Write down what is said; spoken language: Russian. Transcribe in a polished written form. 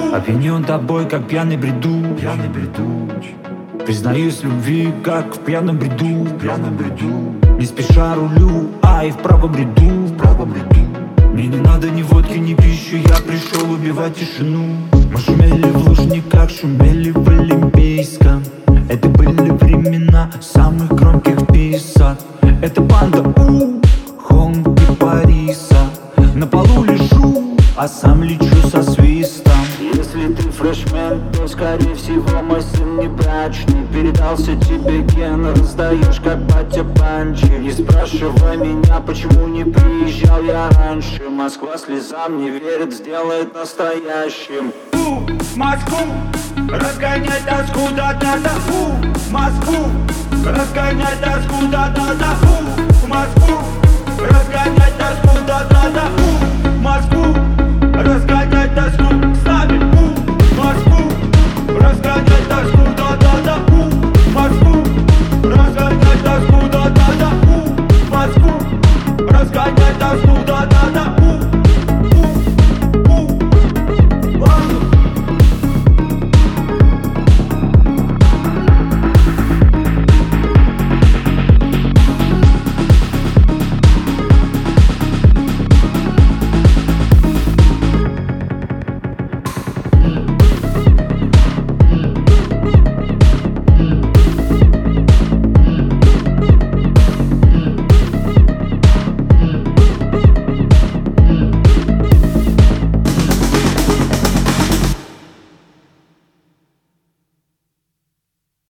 Опьянен тобой, как пьяный бреду. Признаюсь в любви, как в пьяном бреду. Не спеша рулю, а и в правом ряду. Мне не надо ни водки, ни пищи, я пришел убивать тишину. Мы шумели в Лужниках, шумели в Олимпийском. Это были времена самых громких писак. Это банда Хонги Париса. На полу лежу, а сам лечу со свистом. Если ты фрешмен, то скорее всего мой сын не брачный. Передался тебе ген, раздаешь как батя Панчи. Не спрашивай меня, почему не приезжал я раньше. Москва слезам не верит, сделает настоящим. Москву, разгонять тоску, да-да-да. Москву, разгонять тоску, да-да-да. Москву, разгонять тоску, да-да-да. Москву, разгонять тоску с нами.